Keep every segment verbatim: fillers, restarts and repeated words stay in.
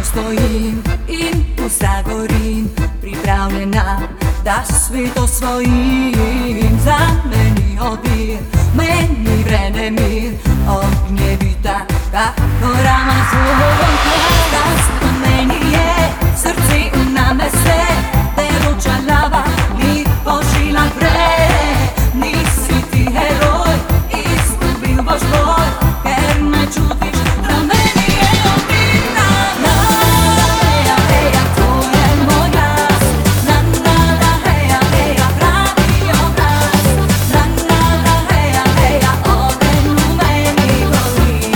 stojim i u Zagorim, pripravljena da svi to svojim zamenio bir, meni vrenemir, ognjevita kako Ramazan. Rast meni je srci na mese, teruća lava mi požila pre. Nisi ti heroj, izgubil boš boj, ker me čutiš, da meni je obita. Na heja, heja, to je moj glas. Na na na heja, heja, pravi obraz. Na na na heja, heja, ogen u meni gori.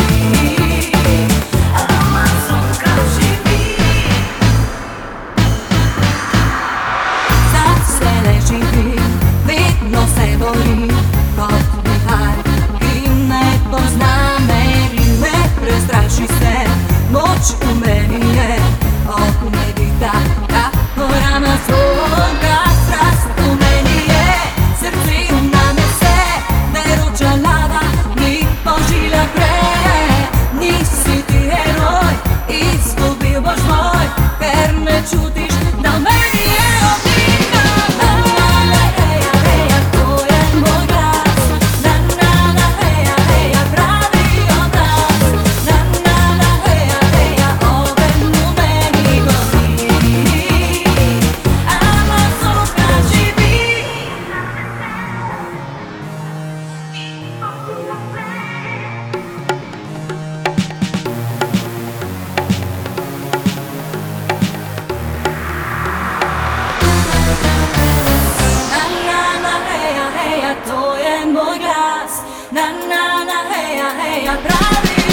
Amazonka živi. Sad se ne živi, vidno se bori, kod vihar i ne pozna meri, ne prestraši se, moć u meni je, ognjevita kako Ramazonka. Strast u meni je, srci na mese, teruća lava mi požilja pre. Nisi ti heroj, izgubil boš moj, ker me čutiš, da meni je obita. Na na na heja, heja, to je moj glas. Na na na heja, heja, pravi obraz. Na na na heja, heja, ogen u meni gori. Amazonka živi. Na na na heja, heja, to je moj glas. Na na na heja, heja, pravi